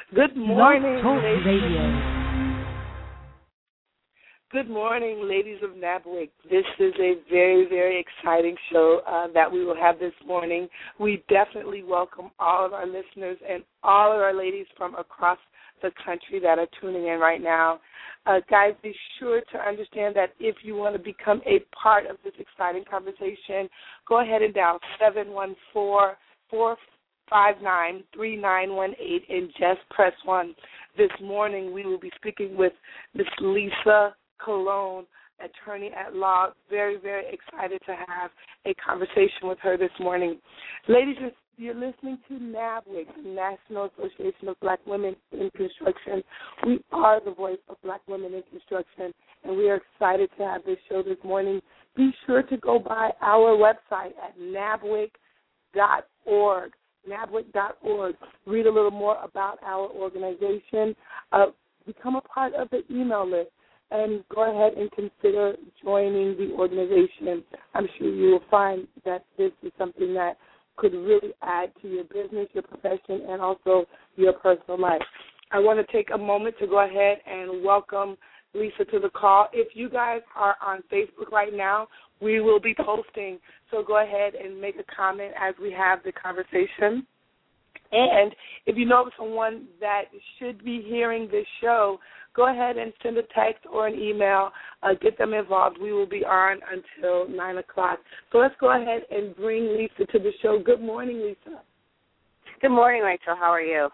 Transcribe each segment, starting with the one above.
Good Blog morning, Talk ladies. Radio. Good morning, ladies of NABWIC. This is a very, very exciting show that we will have this morning. We definitely welcome all of our listeners and all of our ladies from across the country that are tuning in right now. Guys, be sure to understand that if you want to become a part of this exciting conversation, go ahead and dial 714-459-3918 and just press 1. This morning we will be speaking with Ms. Lisa Colon, attorney at law. Very, very excited to have a conversation with her this morning. Ladies, you're listening to NABWIC, the National Association of Black Women in Construction. We are the voice of Black women in construction, and we are excited to have this show this morning. Be sure to go by our website at nabwic.org. NABWIC.org. Read a little more about our organization. Become a part of the email list. And go ahead and consider joining the organization. I'm sure you will find that this is something that could really add to your business, your profession, and also your personal life. I want to take a moment to go ahead and welcome Lisa to the call. If you guys are on Facebook right now, we will be posting. So go ahead and make a comment as we have the conversation. And if you know someone that should be hearing this show, go ahead and send a text or an email. Get them involved. We will be on until 9 o'clock. So let's go ahead and bring Lisa to the show. Good morning, Lisa. Good morning, Rachel. How are you?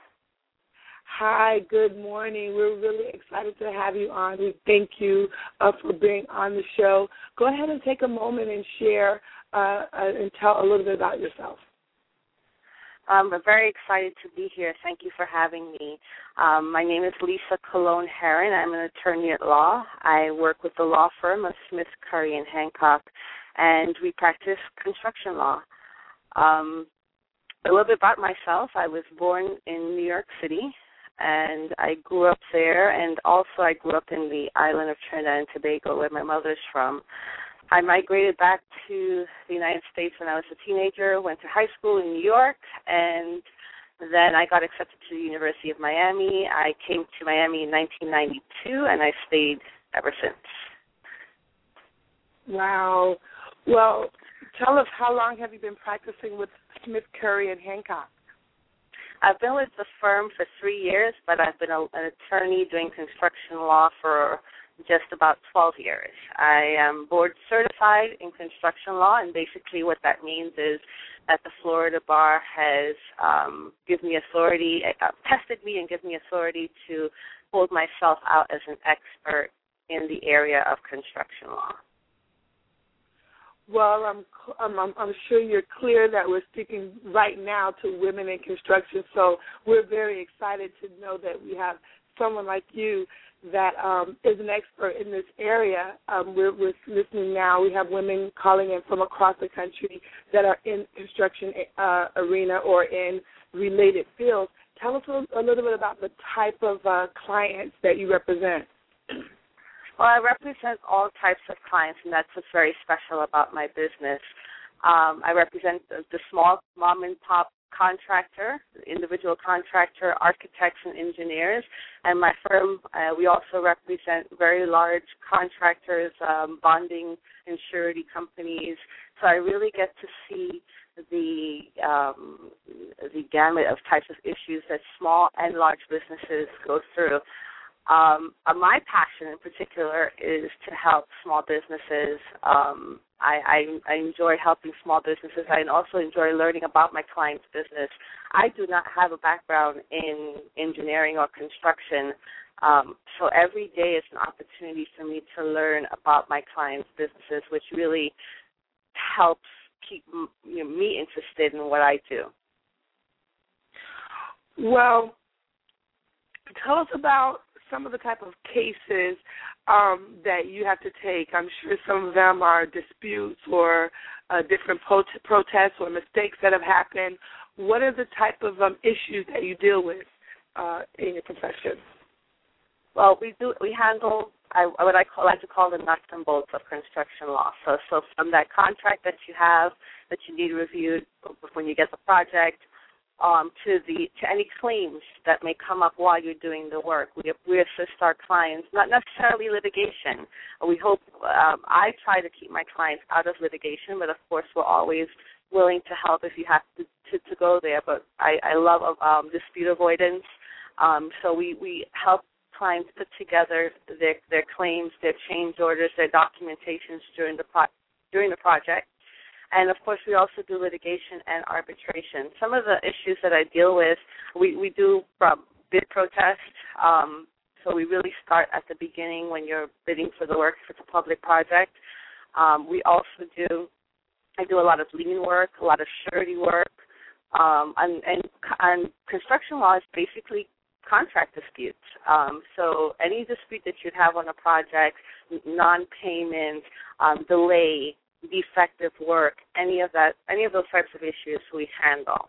Hi, good morning. We're really excited to have you on. We thank you for being on the show. Go ahead and take a moment and share and tell a little bit about yourself. I'm very excited to be here. Thank you for having me. My name is Lisa Colon Herron. I'm an attorney at law. I work with the law firm of Smith, Curry & Hancock, and we practice construction law. A little bit about myself. I was born in New York City, and I grew up there, and also I grew up in the island of Trinidad and Tobago, where my mother's from. I migrated back to the United States when I was a teenager, went to high school in New York, and then I got accepted to the University of Miami. I came to Miami in 1992, and I stayed ever since. Wow. Well, tell us, how long have you been practicing with Smith, Curry & Hancock? I've been with the firm for 3 years, but I've been an attorney doing construction law for just about 12 years. I am board certified in construction law, and basically what that means is that the Florida Bar has given me authority, tested me and given me authority to hold myself out as an expert in the area of construction law. Well, I'm sure you're clear that we're speaking right now to women in construction, so we're very excited to know that we have someone like you that is an expert in this area. We're listening now. We have women calling in from across the country that are in construction arena or in related fields. Tell us a little bit about the type of clients that you represent. Well, I represent all types of clients, and that's what's very special about my business. I represent the small mom-and-pop contractor, individual contractor, architects, and engineers. And my firm, we also represent very large contractors, bonding and surety companies. So I really get to see the gamut of types of issues that small and large businesses go through. My passion in particular is to help small businesses. I enjoy helping small businesses. I also enjoy learning about my client's business. I do not have a background in engineering or construction, so every day is an opportunity for me to learn about my client's businesses, which really helps keep me interested in what I do. Well, tell us about some of the type of cases that you have to take. I'm sure some of them are disputes or different protests or mistakes that have happened. What are the type of issues that you deal with in your profession? Well, we handle what I like to call the nuts and bolts of construction law. So from that contract that you have that you need reviewed when you get the project, to any claims that may come up while you're doing the work. We assist our clients, not necessarily litigation. We hope, I try to keep my clients out of litigation, but of course we're always willing to help if you have to go there. But I love dispute avoidance. So we help clients put together their claims, their change orders, their documentations during the project. And, of course, we also do litigation and arbitration. Some of the issues that I deal with, we do bid protest. So we really start at the beginning when you're bidding for the work, if it's a public project. I do a lot of lien work, a lot of surety work. And construction law is basically contract disputes. So any dispute that you'd have on a project, non-payment, delay, defective work, any of those types of issues we handle.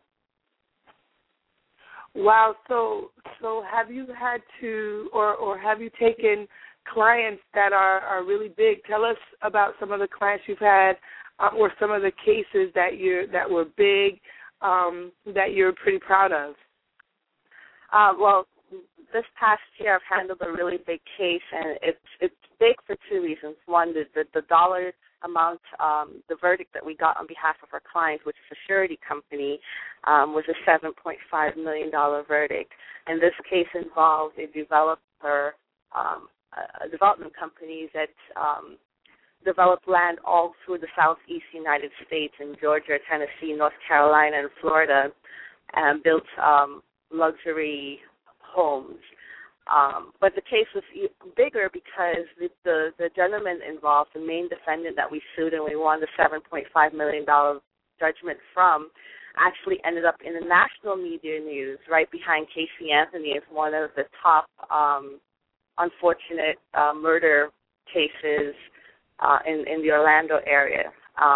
Wow. So have you had to, or have you taken clients that are really big? Tell us about some of the clients you've had, or some of the cases that were big, that you're pretty proud of. Well, this past year I've handled a really big case, and it's big for two reasons. One, the dollar amount, the verdict that we got on behalf of our client, which is a surety company, was a $7.5 million verdict. And this case involved a developer, a development company that developed land all through the southeast United States in Georgia, Tennessee, North Carolina, and Florida, and built luxury homes. But the case was bigger because the gentleman involved, the main defendant that we sued and we won the $7.5 million judgment from, actually ended up in the national media news right behind Casey Anthony as one of the top unfortunate murder cases in the Orlando area.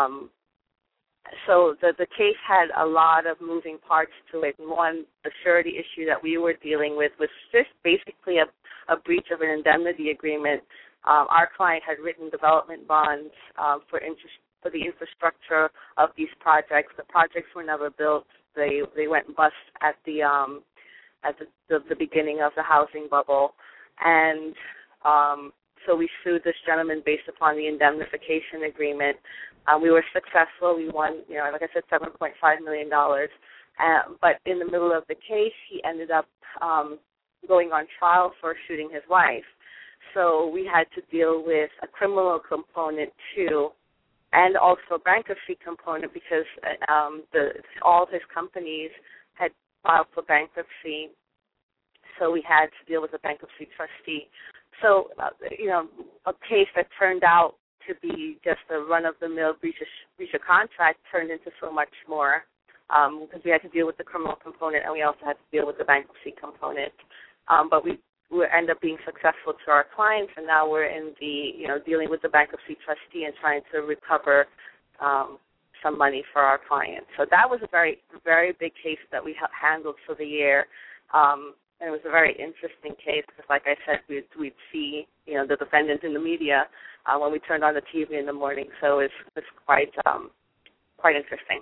So the case had a lot of moving parts to it. One, the surety issue that we were dealing with was just basically a breach of an indemnity agreement. Our client had written development bonds for the infrastructure of these projects. The projects were never built. They went bust at the beginning of the housing bubble, and so we sued this gentleman based upon the indemnification agreement. We were successful. We won, like I said, $7.5 million. But in the middle of the case, he ended up going on trial for shooting his wife. So we had to deal with a criminal component too, and also a bankruptcy component because all of his companies had filed for bankruptcy. So we had to deal with a bankruptcy trustee. So, a case that turned out to be just a run-of-the-mill breach of contract turned into so much more because we had to deal with the criminal component and we also had to deal with the bankruptcy component. But we ended up being successful to our clients, and now we're in dealing with the bankruptcy trustee and trying to recover some money for our clients. So that was a very, very big case that we handled for the year. And it was a very interesting case because, like I said, we'd see, the defendant in the media when we turned on the TV in the morning. So it's quite interesting.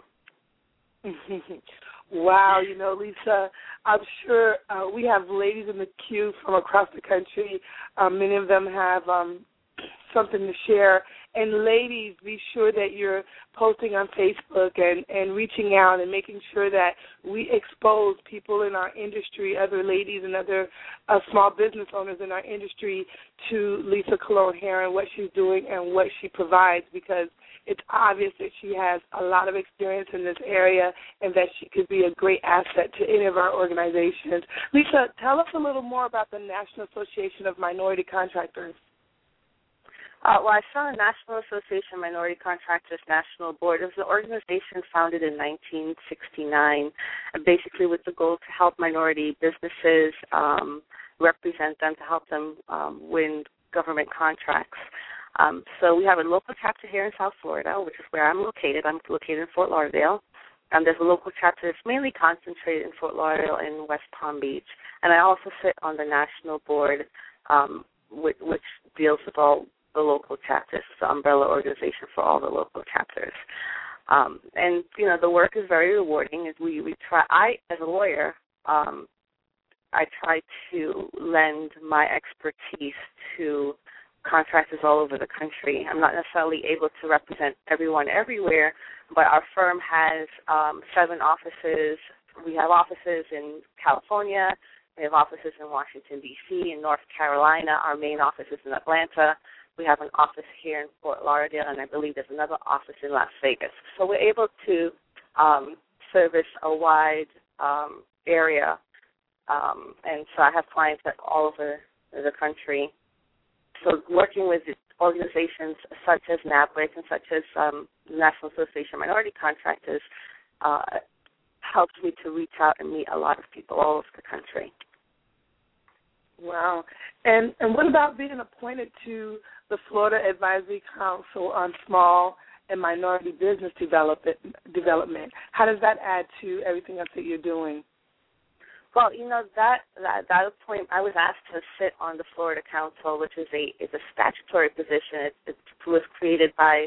Wow, Lisa, I'm sure we have ladies in the queue from across the country. Many of them have something to share. And ladies, be sure that you're posting on Facebook and reaching out and making sure that we expose people in our industry, other ladies and other small business owners in our industry to Lisa Colon-Herron, what she's doing and what she provides, because it's obvious that she has a lot of experience in this area and that she could be a great asset to any of our organizations. Lisa, tell us a little more about the National Association of Minority Contractors. Well, I saw the National Association of Minority Contractors National Board. It was an organization founded in 1969, basically with the goal to help minority businesses, represent them, to help them win government contracts. So we have a local chapter here in South Florida, which is where I'm located. I'm located in Fort Lauderdale. There's a local chapter that's mainly concentrated in Fort Lauderdale and West Palm Beach. And I also sit on the national board, which deals with all the local chapters, the umbrella organization for all the local chapters. And, the work is very rewarding. We try, as a lawyer, I try to lend my expertise to contractors all over the country. I'm not necessarily able to represent everyone everywhere, but our firm has 7 offices. We have offices in California. We have offices in Washington, D.C., in North Carolina. Our main office is in Atlanta. We have an office here in Fort Lauderdale, and I believe there's another office in Las Vegas. So we're able to service a wide area, and so I have clients all over the country. So working with organizations such as NABWIC and such as the National Association of Minority Contractors helps me to reach out and meet a lot of people all over the country. Wow. And what about being appointed to the Florida Advisory Council on Small and Minority Business Development? How does that add to everything else that you're doing? Well, that appointment, I was asked to sit on the Florida Council, which is a statutory position. It was created by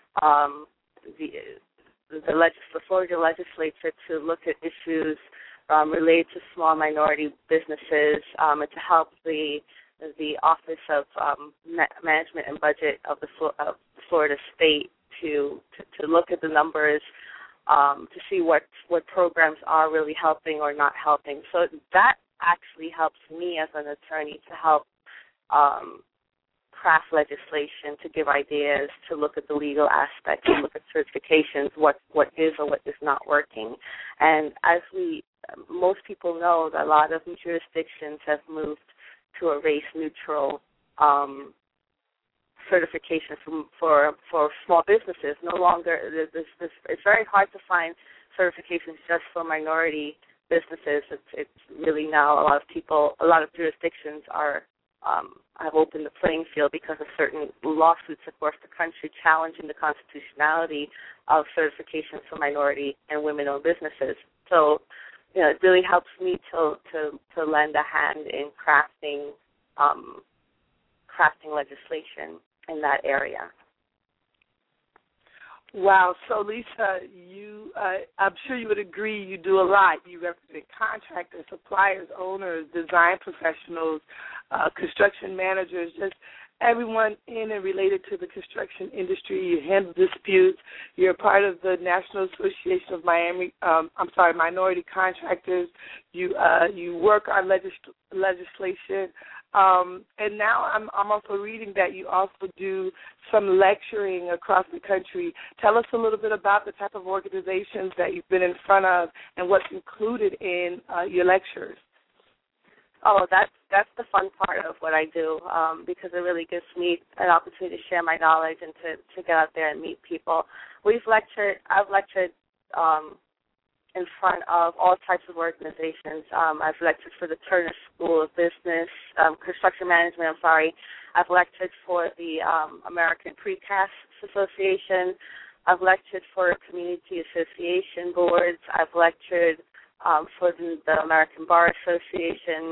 the Florida legislature to look at issues related to small minority businesses and to help the Office of Management and Budget of the Florida State to look at the numbers, to see what programs are really helping or not helping. So that actually helps me as an attorney to help craft legislation, to give ideas, to look at the legal aspects, to look at certifications, what is or what is not working. And as most people know, that a lot of jurisdictions have moved to a race-neutral certification for small businesses. No longer, it's very hard to find certifications just for minority businesses. It's really now a lot of jurisdictions have opened the playing field because of certain lawsuits across the country challenging the constitutionality of certifications for minority and women-owned businesses. So, it really helps me to lend a hand in crafting legislation in that area. Wow. So, Lisa, I'm sure you would agree you do a lot. You represent contractors, suppliers, owners, design professionals, construction managers, just everyone in and related to the construction industry. You handle disputes. You're part of the National Association of Minority Contractors. You work on legislation. And now I'm also reading that you also do some lecturing across the country. Tell us a little bit about the type of organizations that you've been in front of and what's included in your lectures. Oh, that's the fun part of what I do, because it really gives me an opportunity to share my knowledge and to get out there and meet people. I've lectured in front of all types of organizations. I've lectured for the Turner School of Business, Construction Management, I've lectured for the American Precast Association. I've lectured for community association boards. I've lectured for the American Bar Association.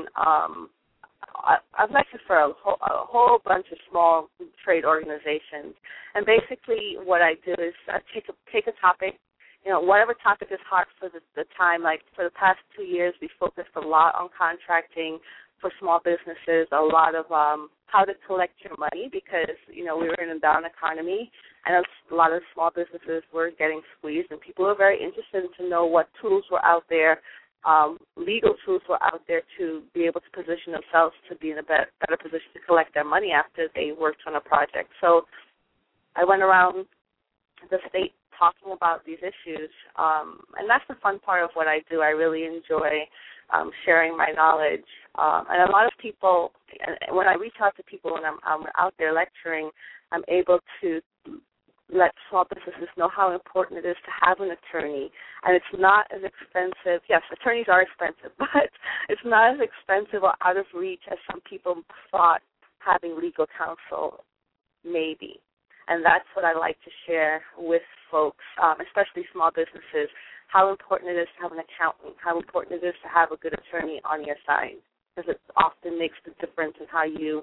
I've lectured for a whole bunch of small trade organizations. And basically what I do is take a topic, whatever topic is hot for the time. Like for the past 2 years, we focused a lot on contracting for small businesses, a lot of how to collect your money because, we were in a down economy and a lot of small businesses were getting squeezed and people were very interested to know what tools were out there, legal tools were out there to be able to position themselves to be in a better position to collect their money after they worked on a project. So I went around the state talking about these issues, and that's the fun part of what I do. I really enjoy sharing my knowledge. And a lot of people, when I reach out to people when I'm out there lecturing, I'm able to let small businesses know how important it is to have an attorney. And it's not as expensive. Yes, attorneys are expensive, but it's not as expensive or out of reach as some people thought having legal counsel may be. And that's what I like to share with folks, especially small businesses, how important it is to have an accountant, how important it is to have a good attorney on your side, because it often makes the difference in how you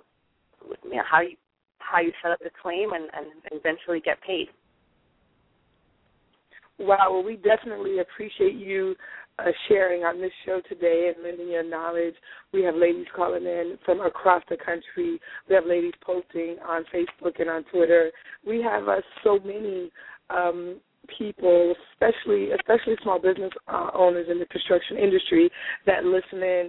set up the claim and eventually get paid. Wow, well, we definitely appreciate you sharing on this show today and lending your knowledge. We have ladies calling in from across the country. We have ladies posting on Facebook and on Twitter. We have so many people, especially small business owners in the construction industry, that listen in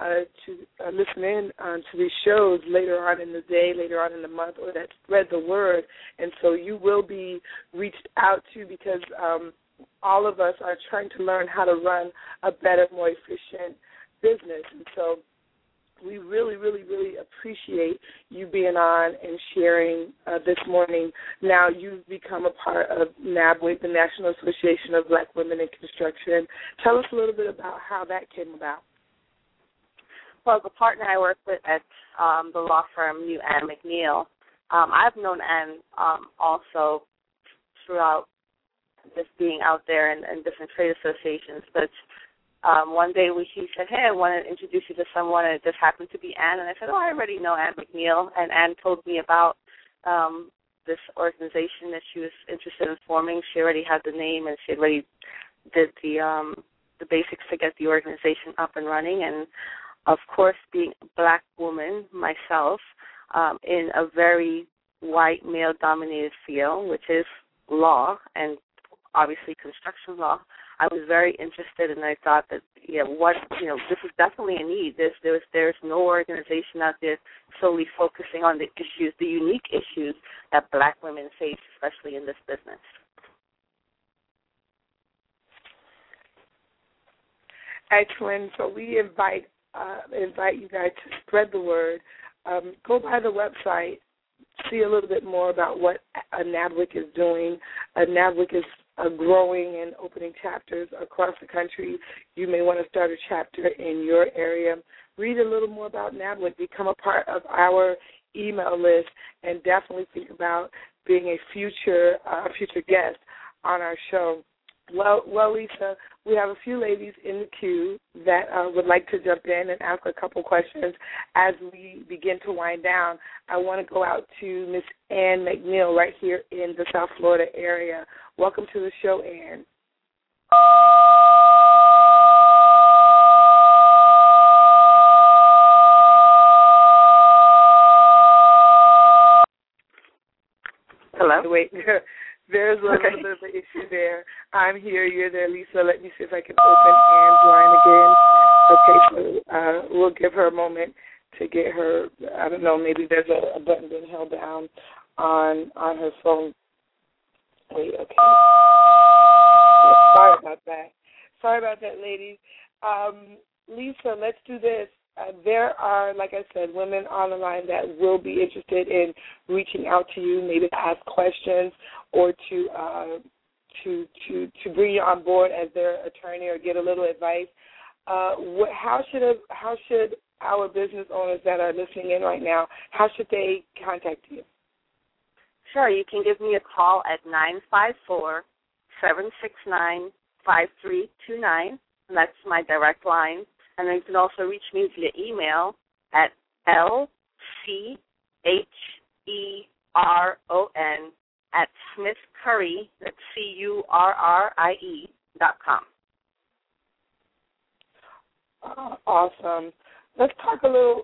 to these shows later on in the day, later on in the month, or that spread the word. And so you will be reached out to, because all of us are trying to learn how to run a better, more efficient business. And so we really, really, really appreciate you being on and sharing this morning. Now you've become a part of NABWIC, the National Association of Black Women in Construction. Tell us a little bit about how that came about. Well, the partner I work with at the law firm, New Ann McNeil, I've known Ann also throughout just being out there in different trade associations. But one day she said, hey, I want to introduce you to someone, and it just happened to be Ann. And I said, oh, I already know Ann McNeil. And Ann told me about this organization that she was interested in forming. She already had the name, and she already did the basics to get the organization up and running. And of course, being a black woman myself, in a very white, male-dominated field, which is law and obviously construction law, I was very interested, and I thought that, this is definitely a need. There's no organization out there solely focusing on the issues, the unique issues that black women face, especially in this business. Excellent. So we invite you guys to spread the word. Go by the website, see a little bit more about what NABWIC is doing. NABWIC is growing and opening chapters across the country. You may want to start a chapter in your area. Read a little more about NABWIC. Become a part of our email list, and definitely think about being a future guest on our show. Well, Lisa, we have a few ladies in the queue that would like to jump in and ask a couple questions as we begin to wind down. I want to go out to Miss Ann McNeil right here in the South Florida area. Welcome to the show, Ann. Hello? Wait, there's a little bit of an issue there. I'm here, you're there, Lisa. Let me see if I can open Ann's line again. Okay, so we'll give her a moment to get her, I don't know, maybe there's a button being held down on her phone. Wait, okay. Sorry about that, ladies. Lisa, let's do this. There are, like I said, women on the line that will be interested in reaching out to you, maybe to ask questions or to bring you on board as their attorney or get a little advice. How should our business owners that are listening in right now, how should they contact you? Sure, you can give me a call at 954-769-5329, and that's my direct line. And then you can also reach me via email at lcheron@smithcurry, that's CURRIE.com. Awesome. Let's talk a little.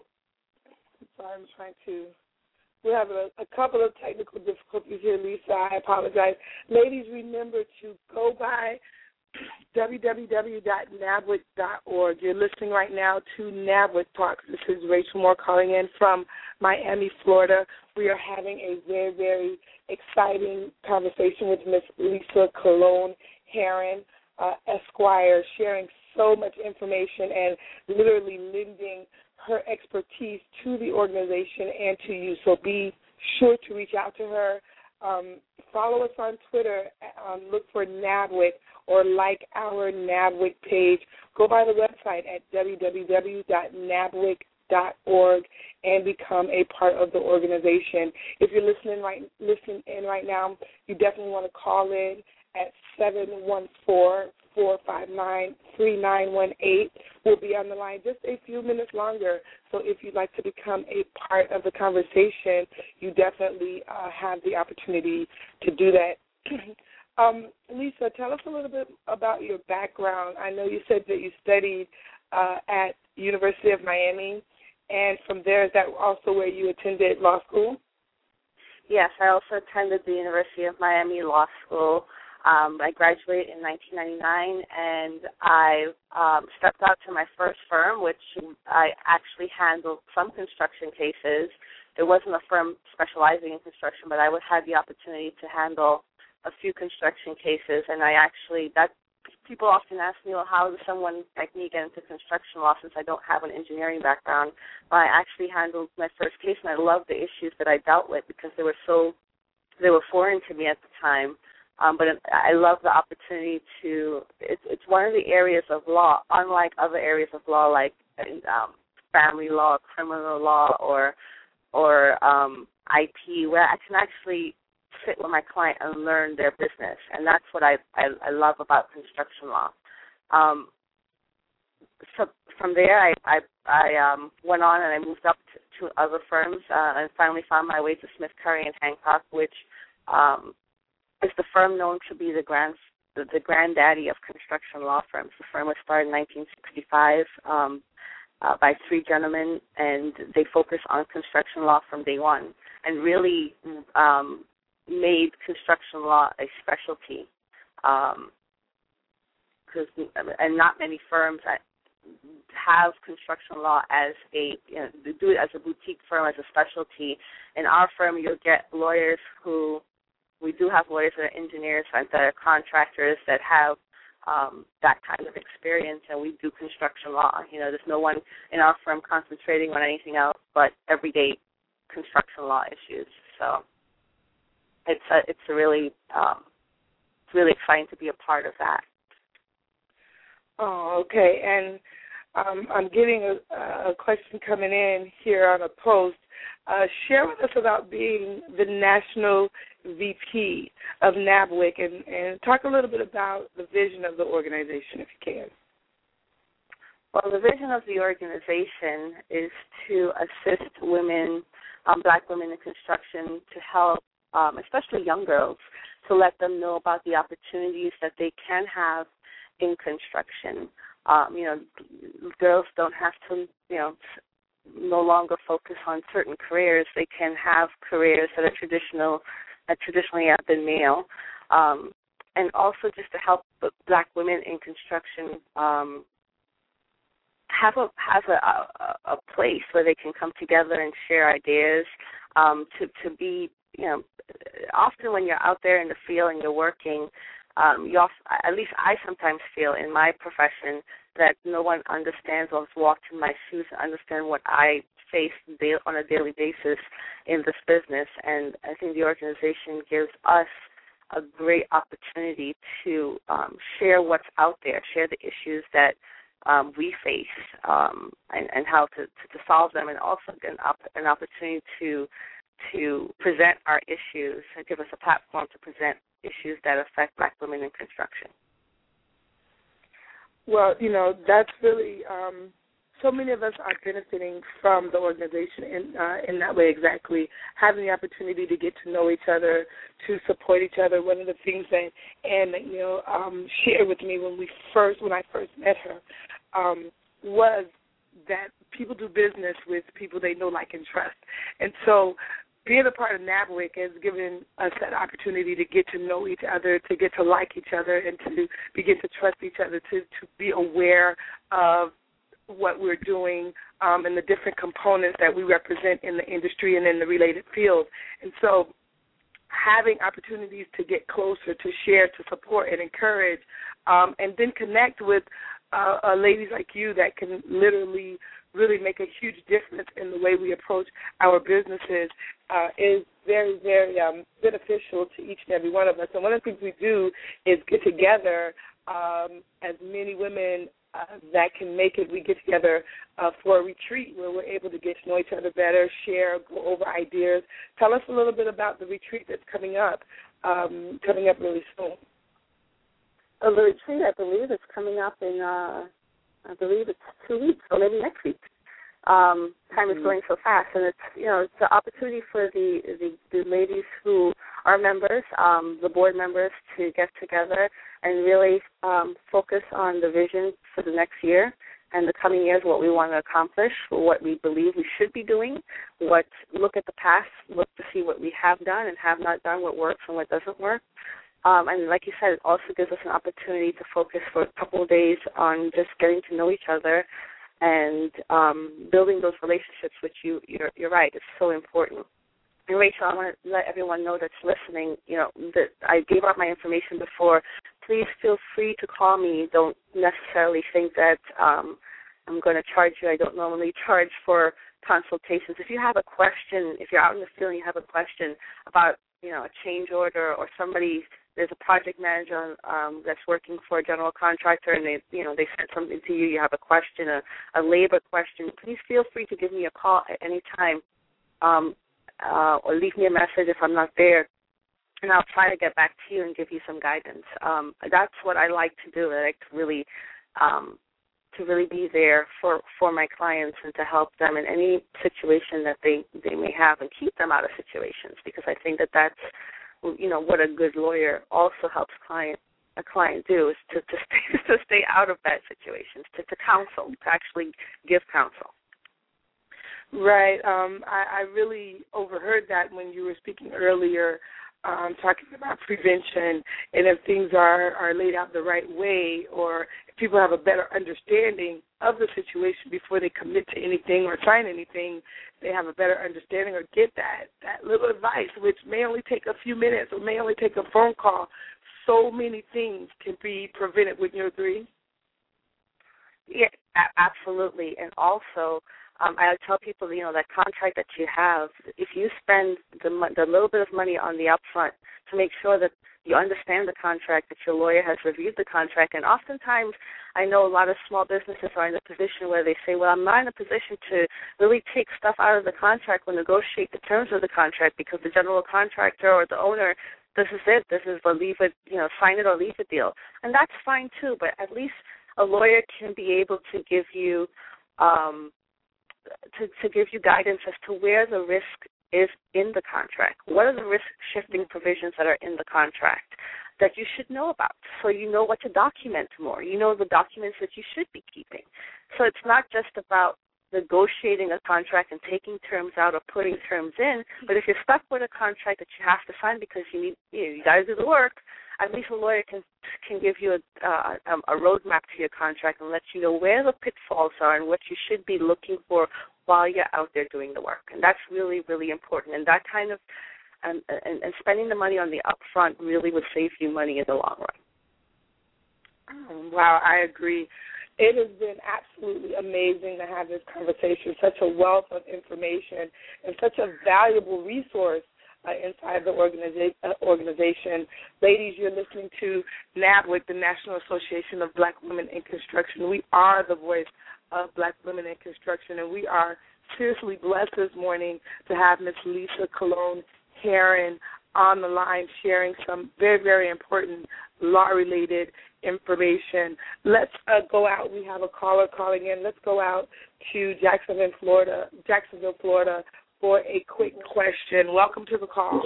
We have a couple of technical difficulties here, Lisa. I apologize. Ladies, remember to go by www.nabwic.org. You're listening right now to NABWIC Talks. This is Rachel Moore calling in from Miami, Florida. We are having a very, very exciting conversation with Miss Lisa Colon Heron, Esquire, sharing so much information and literally lending her expertise to the organization and to you. So be sure to reach out to her. Follow us on Twitter. Look for NABWIC or like our NABWIC page. Go by the website at www.nabwic.org and become a part of the organization. If you're listening in right now, you definitely want to call in at 714-459-3918. We'll be on the line just a few minutes longer. So if you'd like to become a part of the conversation, you definitely have the opportunity to do that. Lisa, tell us a little bit about your background. I know you said that you studied at University of Miami, and from there, is that also where you attended law school? Yes, I also attended the University of Miami Law School. I graduated in 1999, and I stepped out to my first firm, which I actually handled some construction cases. There wasn't a firm specializing in construction, but I had the opportunity to handle a few construction cases, and people often ask me, well, how does someone like me get into construction law since I don't have an engineering background? Well, I actually handled my first case, and I loved the issues that I dealt with because they were foreign to me at the time. But I love the opportunity it's one of the areas of law, unlike other areas of law like family law, criminal law, or IP, where I can actually sit with my client and learn their business, and that's what I love about construction law. So from there, I went on and I moved up to other firms and finally found my way to Smith Curry and Hancock, which is the firm known to be the granddaddy of construction law firms. The firm was started in 1965 by three gentlemen, and they focus on construction law from day one, and really made construction law a specialty, and not many firms have construction law as they do it as a boutique firm, as a specialty. In our firm, you'll get lawyers we do have lawyers that are engineers and that are contractors that have that kind of experience, and we do construction law. There's no one in our firm concentrating on anything else but everyday construction law issues. So it's really exciting to be a part of that. Oh, okay. And I'm getting a question coming in here on a post. Share with us about being the national VP of NABWIC and talk a little bit about the vision of the organization, if you can. Well, the vision of the organization is to assist women, Black women in construction, to help especially young girls, to let them know about the opportunities that they can have in construction. Girls don't have to, no longer focus on certain careers. They can have careers that traditionally have been male, and also just to help Black women in construction have a place where they can come together and share ideas, to be, often when you're out there in the field and you're working, at least I sometimes feel in my profession that no one understands or has walked in my shoes and understand what I face on a daily basis in this business. And I think the organization gives us a great opportunity to share what's out there, share the issues that we face, and how to solve them, and also an opportunity to present our issues and give us a platform to present issues that affect Black women in construction. Well, that's really, so many of us are benefiting from the organization in that way exactly, having the opportunity to get to know each other, to support each other. One of the things that Anne shared with me when I first met her was that people do business with people they know, like, and trust. And so being a part of NABWIC has given us that opportunity to get to know each other, to get to like each other, and to begin to trust each other, to be aware of what we're doing and the different components that we represent in the industry and in the related fields. And so having opportunities to get closer, to share, to support and encourage, and then connect with ladies like you that can literally really make a huge difference in the way we approach our businesses is very, very beneficial to each and every one of us. And one of the things we do is get together, as many women that can make it, we get together for a retreat where we're able to get to know each other better, share, go over ideas. Tell us a little bit about the retreat that's coming up really soon. The retreat, I believe, is coming up in, I believe it's 2 weeks, or maybe next week. Time is going so fast, and it's the opportunity for the ladies who our members, the board members, to get together and really focus on the vision for the next year and the coming years, what we want to accomplish, what we believe we should be doing, look at the past, look to see what we have done and have not done, what works and what doesn't work. And like you said, it also gives us an opportunity to focus for a couple of days on just getting to know each other and building those relationships, which you're right, it's so important. And Rachel, I want to let everyone know that's listening, that I gave out my information before. Please feel free to call me. Don't necessarily think that I'm going to charge you. I don't normally charge for consultations. If you have a question, if you're out in the field and you have a question about, a change order or there's a project manager that's working for a general contractor and they sent something to you, you have a question, a labor question, please feel free to give me a call at any time. Or leave me a message if I'm not there, and I'll try to get back to you and give you some guidance. That's what I like to do. I like to really be there for my clients and to help them in any situation that they may have and keep them out of situations, because I think that's what a good lawyer also helps a client do, is to stay out of bad situations, to counsel, to actually give counsel. Right. I really overheard that when you were speaking earlier, talking about prevention, and if things are laid out the right way, or if people have a better understanding of the situation before they commit to anything or sign anything, they have a better understanding or get that little advice, which may only take a few minutes or may only take a phone call. So many things can be prevented. Wouldn't you agree? Yeah, absolutely. And also, I tell people, that contract that you have, if you spend the little bit of money on the upfront to make sure that you understand the contract, that your lawyer has reviewed the contract, and oftentimes I know a lot of small businesses are in a position where they say, well, I'm not in a position to really take stuff out of the contract or negotiate the terms of the contract because the general contractor or the owner, this is it, this is the leave it, sign it or leave it deal. And that's fine too, but at least a lawyer can be able to give you to give you guidance as to where the risk is in the contract. What are the risk-shifting provisions that are in the contract that you should know about, so you know what to document more. You know the documents that you should be keeping. So it's not just about negotiating a contract and taking terms out or putting terms in, but if you're stuck with a contract that you have to sign because you got to do the work, at least a lawyer can give you a roadmap to your contract and let you know where the pitfalls are and what you should be looking for while you're out there doing the work. And that's really, really important. And that kind of and spending the money on the upfront really would save you money in the long run. Wow, I agree. It has been absolutely amazing to have this conversation, such a wealth of information and such a valuable resource inside the organization. Ladies, you're listening to NABWIC, the National Association of Black Women in Construction. We are the voice of Black women in construction, and we are seriously blessed this morning to have Ms. Lisa Colon Herron on the line sharing some very, very important law-related information. Let's go out. We have a caller calling in. Let's go out to Jacksonville, Florida, for a quick question. Welcome to the call.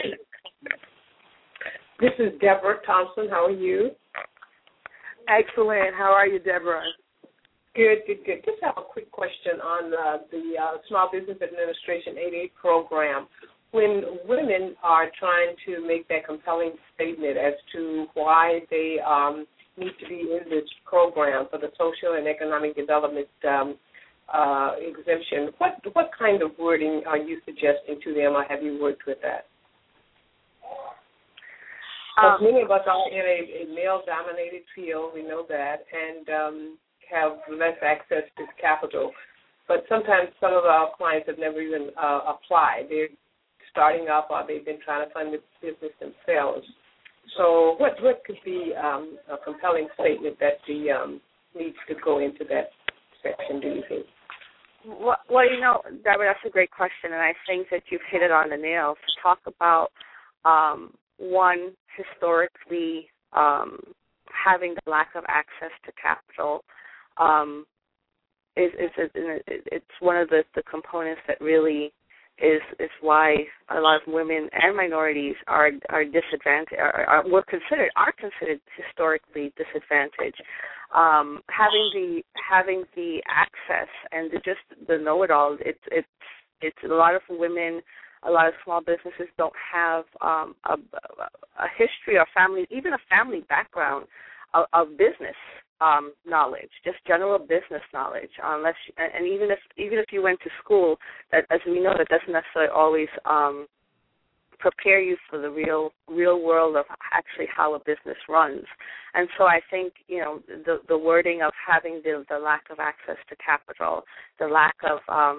This is Deborah Thompson. How are you? Excellent. How are you, Deborah? Good. Just have a quick question on the Small Business Administration 8A program. When women are trying to make that compelling statement as to why they need to be in this program for the social and economic development exemption, what kind of wording are you suggesting to them, or have you worked with that? Many of us are in a male-dominated field, we know that, and have less access to capital. But sometimes some of our clients have never even applied. They're starting up, or they've been trying to fund the business themselves. So what could be a compelling statement that needs to go into that section, do you think? Well, Deborah, that's a great question, and I think that you've hit it on the nail. To talk about, one, historically having the lack of access to capital it's one of the components that really is why a lot of women and minorities are disadvantaged, are considered historically disadvantaged. Having the access and the know-it-all, it's a lot of women, a lot of small businesses don't have a history or family, even a family background of business knowledge, just general business knowledge. And even if you went to school, that, as we know, that doesn't necessarily always prepare you for the real world of actually how a business runs. And so I think, the wording of having the lack of access to capital, the lack of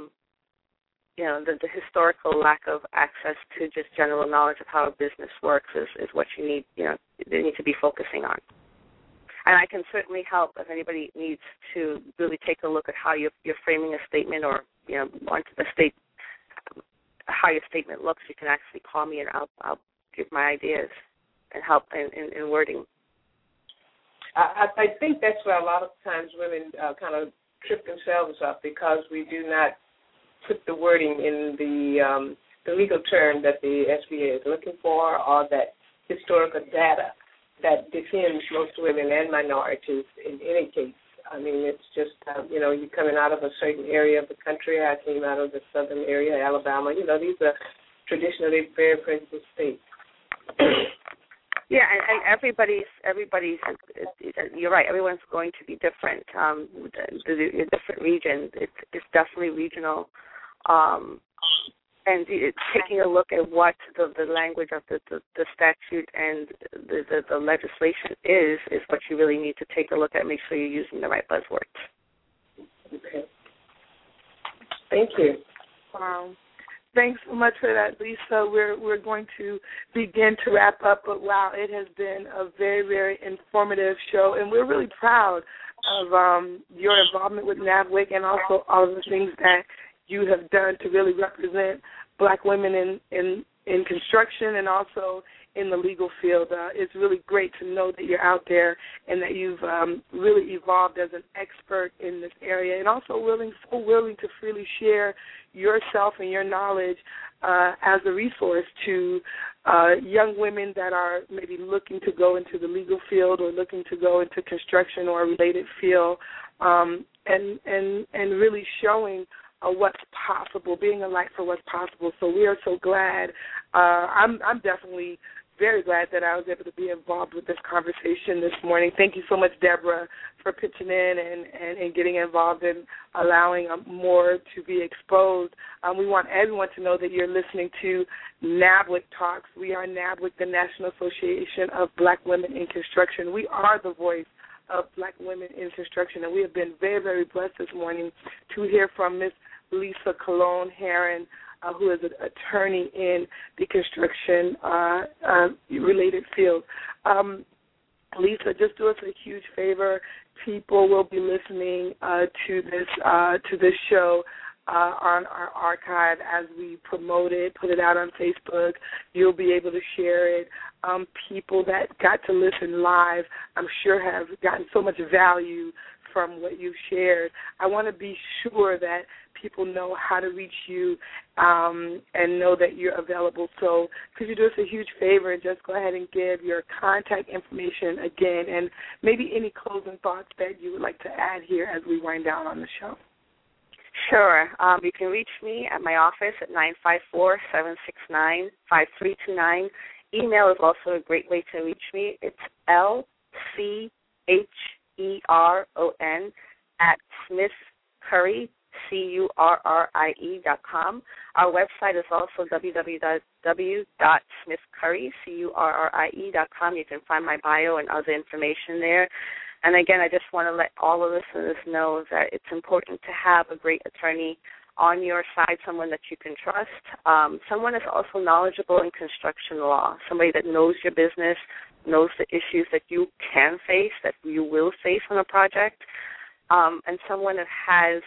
the historical lack of access to just general knowledge of how a business works is what you need, they need to be focusing on. And I can certainly help if anybody needs to really take a look at how you're framing a statement, or how your statement looks. You can actually call me, and I'll give my ideas and help in wording. I think that's where a lot of times women kind of trip themselves up, because we do not put the wording in the legal term that the SBA is looking for, or that historical data that defends most women and minorities in any case. I mean, it's just, you're coming out of a certain area of the country. I came out of the southern area, Alabama. These are traditionally very principal states. Yeah, and everybody's, you're right, everyone's going to be different. The different regions, it's definitely regional. And taking a look at what the language of the statute and the legislation is what you really need to take a look at. Make sure you're using the right buzzwords. Okay. Thank you. Wow. Thanks so much for that, Lisa. We're going to begin to wrap up, but wow, it has been a very, very informative show, and we're really proud of your involvement with NABWIC and also all of the things that you have done to really represent Black women in construction and also in the legal field. It's really great to know that you're out there and that you've really evolved as an expert in this area, and also so willing to freely share yourself and your knowledge as a resource to young women that are maybe looking to go into the legal field or looking to go into construction or a related field, and really showing what's possible, being a light for what's possible. So we are so glad. I'm definitely very glad that I was able to be involved with this conversation this morning. Thank you so much, Deborah, for pitching in and getting involved in allowing more to be exposed. We want everyone to know that you're listening to NABWIC Talks. We are NABWIC, the National Association of Black Women in Construction. We are the voice of Black women in construction, and we have been very, very blessed this morning to hear from Ms. Lisa Colon-Heron, who is an attorney in the construction related field. Lisa, just do us a huge favor. People will be listening to this show on our archive as we promote it, put it out on Facebook. You'll be able to share it. People that got to listen live, I'm sure, have gotten so much value from what you've shared. I want to be sure that people know how to reach you and know that you're available. So could you do us a huge favor and just go ahead and give your contact information again, and maybe any closing thoughts that you would like to add here as we wind down on the show? Sure. You can reach me at my office at 954-769-5329. Email is also a great way to reach me. It's lcheron@smithcurry, CURRIE.com. Our website is also www.smithcurry.com. You can find my bio and other information there. And again, I just want to let all the listeners know that it's important to have a great attorney on your side, someone that you can trust, someone that's also knowledgeable in construction law, somebody that knows your business, knows the issues that you can face, that you will face on a project, and someone that has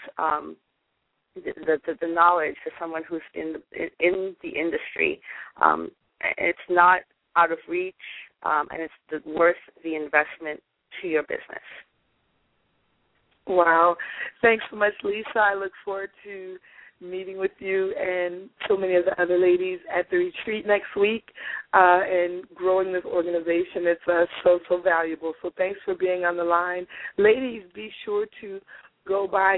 the knowledge, for someone who's in the industry. It's not out of reach, and it's worth the investment to your business. Wow. Thanks so much, Lisa. I look forward to meeting with you and so many of the other ladies at the retreat next week and growing this organization. It's so valuable. So thanks for being on the line. Ladies, be sure to go by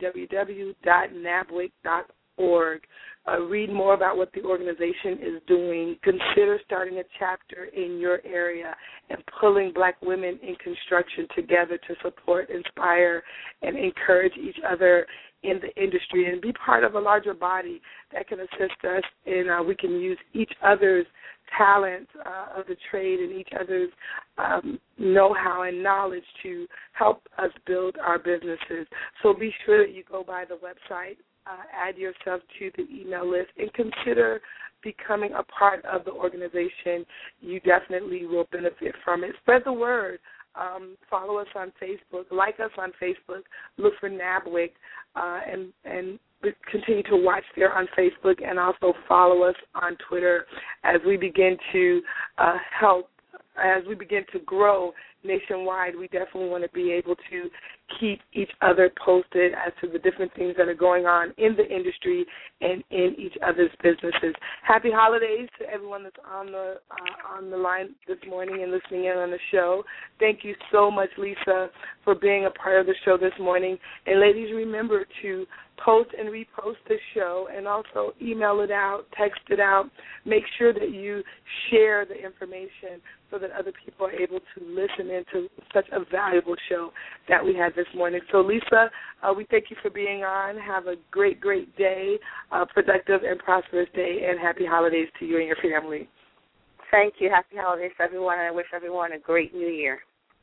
www.nabwic.org. Read more about what the organization is doing. Consider starting a chapter in your area and pulling Black women in construction together to support, inspire, and encourage each other in the industry and be part of a larger body that can assist us in we can use each other's talent of the trade and each other's know-how and knowledge to help us build our businesses. So be sure that you go by the website, add yourself to the email list, and consider becoming a part of the organization. You definitely will benefit from it. Spread the word. Follow us on Facebook, like us on Facebook, look for NABWIC, and continue to watch there on Facebook, and also follow us on Twitter as we begin to as we begin to grow nationwide. We definitely want to be able to keep each other posted as to the different things that are going on in the industry and in each other's businesses. Happy holidays to everyone that's on the line this morning and listening in on the show. Thank you so much, Lisa, for being a part of the show this morning. And ladies, remember to post and repost this show and also email it out, text it out. Make sure that you share the information so that other people are able to listen into such a valuable show that we had this morning. So, Lisa, we thank you for being on. Have a great, great day, productive and prosperous day, and happy holidays to you and your family. Thank you. Happy holidays, everyone, and I wish everyone a great new year.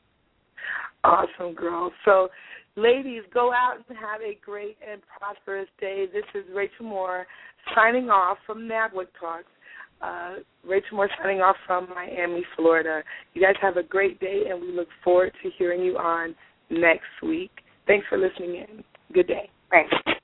Awesome, girl. So, ladies, go out and have a great and prosperous day. This is Rachel Moore signing off from NABWIC Talks. Rachel Moore signing off from Miami, Florida. You guys have a great day, and we look forward to hearing you on next week. Thanks for listening in. Good day. Thanks.